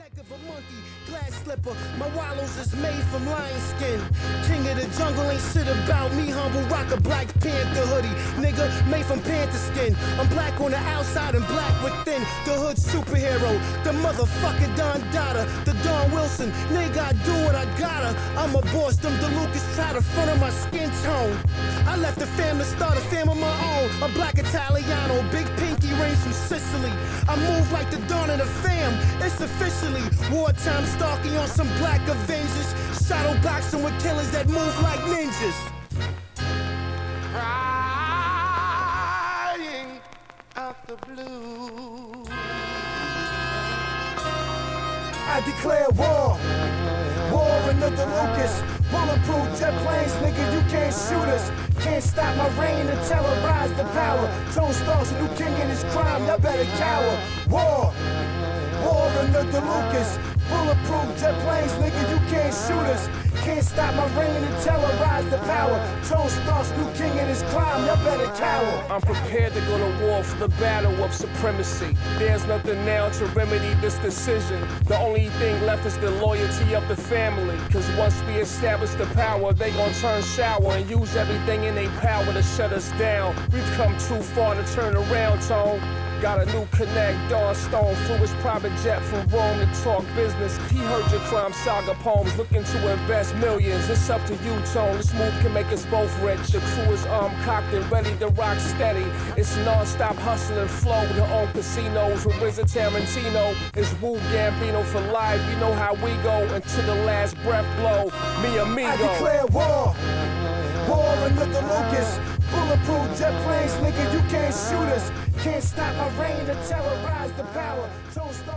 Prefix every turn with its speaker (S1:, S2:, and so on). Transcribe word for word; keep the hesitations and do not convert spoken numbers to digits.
S1: neck of a monkey, glass slipper. My wallows is made from lion skin. King of the jungle ain't shit about me. Humble rock a Black Panther hoodie. Nigga made from panther skin. I'm black on the outside and black within. The hood superhero. The motherfucker Don Dada. The Don Wilson. Nigga, I do what I gotta. I'm a boss. Them DeLucas try to front of my skin tone. I left the fam to start a fam of my own. A black Italiano. Big pinky rings from Sicily. I move like the dawn of the fam. It's officially wartime stalking on some black Avengers. Shadow boxing with killers that move like ninjas.
S2: Crying out the blue.
S1: I declare war. War another Lucas. Bulletproof jet planes, nigga, you can't shoot us. Can't stop my reign and terrorize the power. Tone Stark's a new king in his crime, y'all better cower. War. War another Lucas. Bulletproof jet planes, nigga, you can't shoot us. Can't stop my reign and terrorize the power. Tone Stark's new king in his crime, y'all better cower.
S3: I'm prepared to go to war for the battle of supremacy. There's nothing now to remedy this decision. The only thing left is the loyalty of the family. Cause once we establish the power, they gon' turn sour and use everything in their power to shut us down. We've come too far to turn around, Tone. Got a new connect, Dawn Stone flew his private jet from Rome to talk business. He heard your crime saga poems, looking to invest millions. It's up to you, Tone. This move can make us both rich. The crew is armed, cocked, and ready to rock steady. It's non-stop hustle and flow to own casinos with Riz and Tarantino. It's Wu Gambino for life. You know how we go until the last breath blow. Me amigo.
S1: I declare war. War another Lucas. Bulletproof jet planes, nigga, you can't shoot us. Can't stop my reign to terrorize the power. Tone Stark